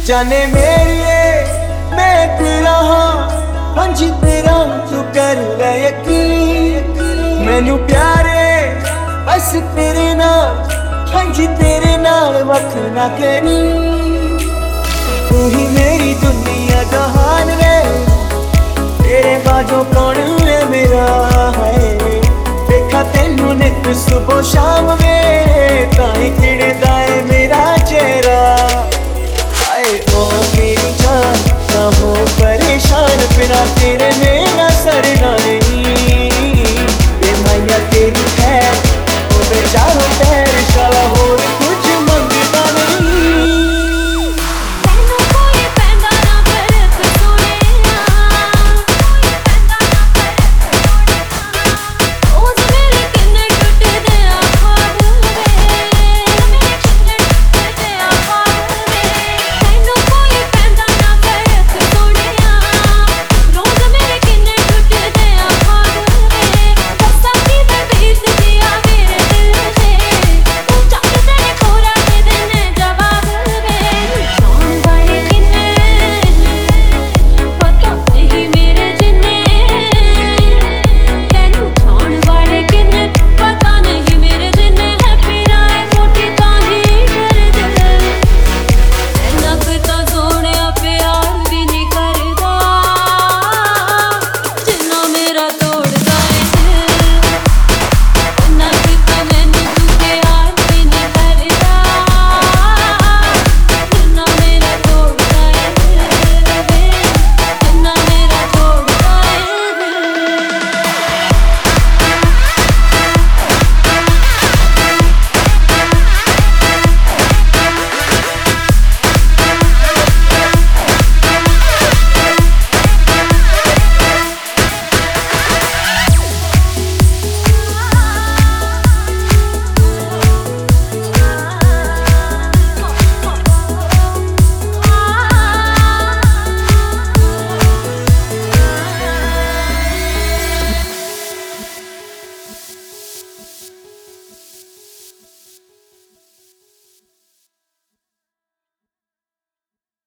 जाने मेरिए मैं तेरा हाँ जी तेरा तू कर ले यकीन मैनू प्यारे बस तेरे नाल हाँ जी तेरे नाल वख ना करी तू ही मेरी दुनिया जहान वे तेरे बाजों कौन है मेरा है देखा तेनू नित सुबह शाम वे ताई खिड़दा है